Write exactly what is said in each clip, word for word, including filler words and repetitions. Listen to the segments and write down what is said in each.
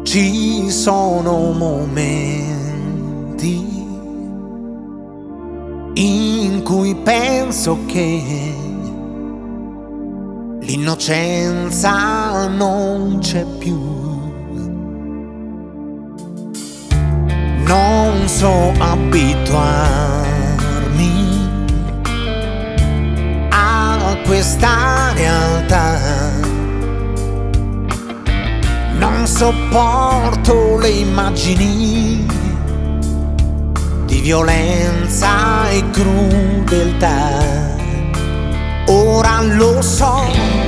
Ci sono momenti in cui penso che l'innocenza non c'è più. Non so abituarmi a questa realtà. Non sopporto le immagini di violenza e crudeltà. Ora lo so,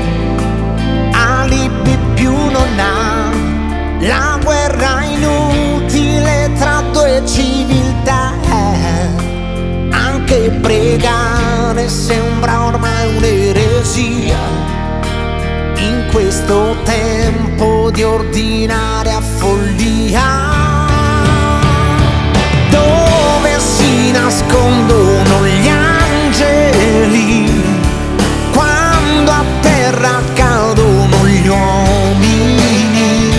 alibi più non ha, la guerra inutile tra due civiltà. Anche pregare sembra ormai un'eresia in questo tempo di ordinaria follia, dove si nascondono gli angeli quando a terra cadono gli uomini,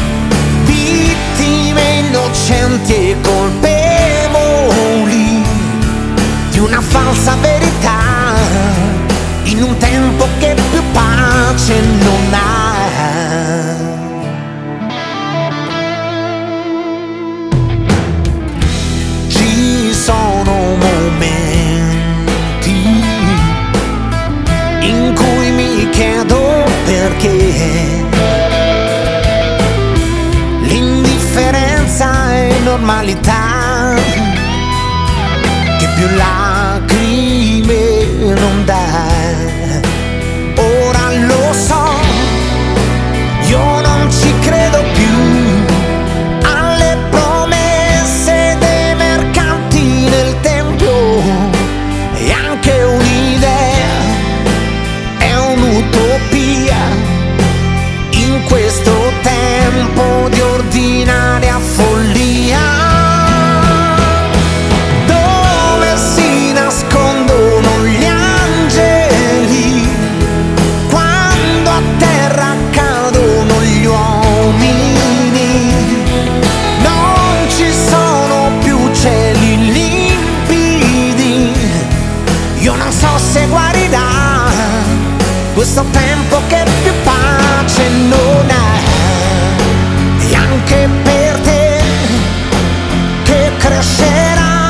vittime innocenti e colpevoli di una falsa verità, in un tempo che più pace non ha. Ci sono momenti in cui mi chiedo perché l'indifferenza è normalità, che più lacrime non dà. Ora lo so, io non ci credo più alle promesse dei mercanti nel tempio. E anche un'idea è un'utopia in questo tempo di ordinaria follia, dove si nascondono gli angeli quando a terra cadono gli uomini. Non ci sono più cieli limpidi, io non so se guarirà questo tempo che più pace non ha. E anche per te che crescerà,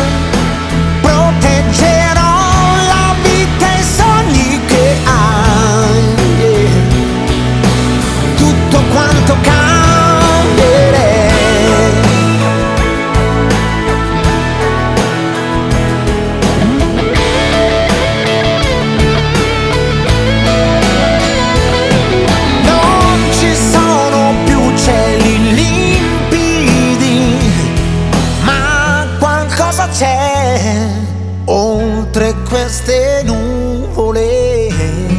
proteggerò la vita e i sogni che hai. Tutto quanto cambierei. Non ci sono più cieli limpidi, ma qualcosa c'è oltre queste nuvole.